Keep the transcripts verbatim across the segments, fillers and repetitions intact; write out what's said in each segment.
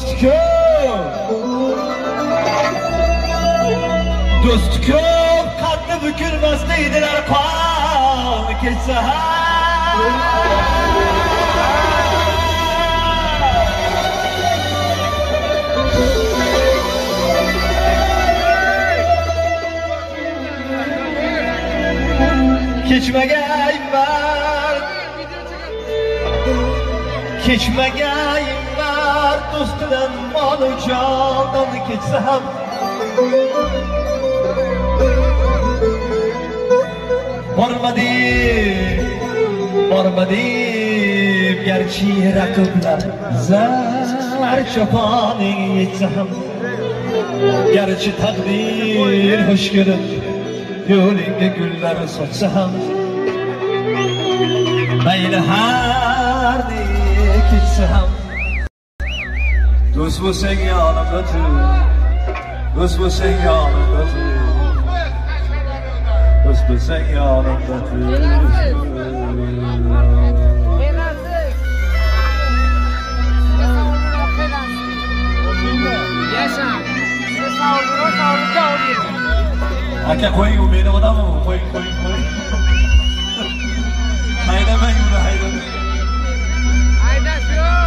do'st ko'p do'st ko'p qaddi bukilmas deydilar qon kechsa kechmagayman kechmagayman do'stidan molu jondan ketsa ham bormadim bormadim garchi raqiblar zar choponing yetsa ham garchi taqdir xush ko'rib yo'lingga gullar sochsa ham mayli har ne ketsa ham do'st bo'lsang yonimda tur do'st bo'lsang yonimda tur do'st bo'lsang yonimda tur aka qo'ying u meni odamim qo'ying qo'ying qo'ying haydamang uni haydamang haydash yo'q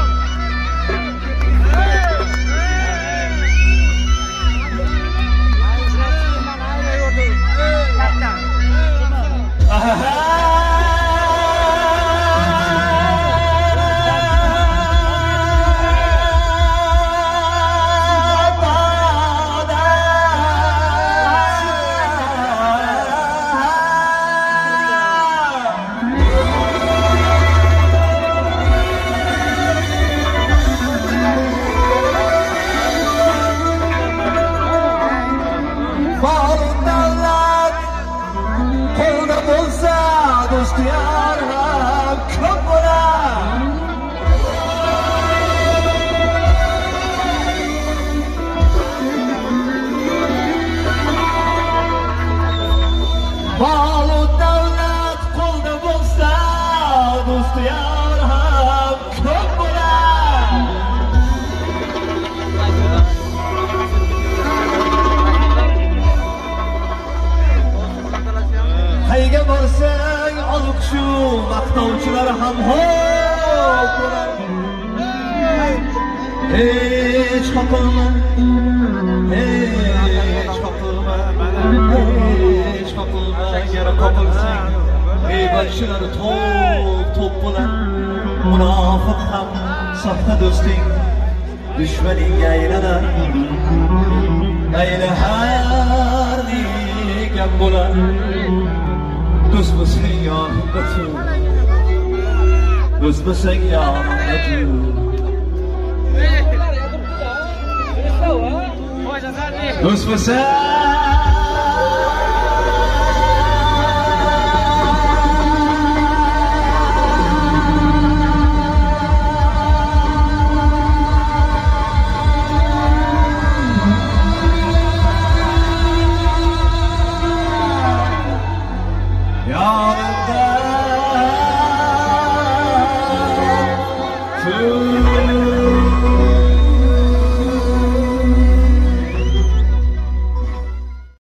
Balu davlat qo'lda bo'lsa do'sti yar ham ko'p bo'lar qayga borsang olib shu maqtovchilar ham xo'p bo'lar hech qoqilma hech qoqilma hech qoqilma agar qoqilsang g'iybatchilar to'p to'p bo'lar munofiq ham soxta do'sting dushmaningga aylanar mayli har ne gap bo'lar do'st bo'lsang yonimda tur do'st bo'lsang yonimda tur do'st bo'lsang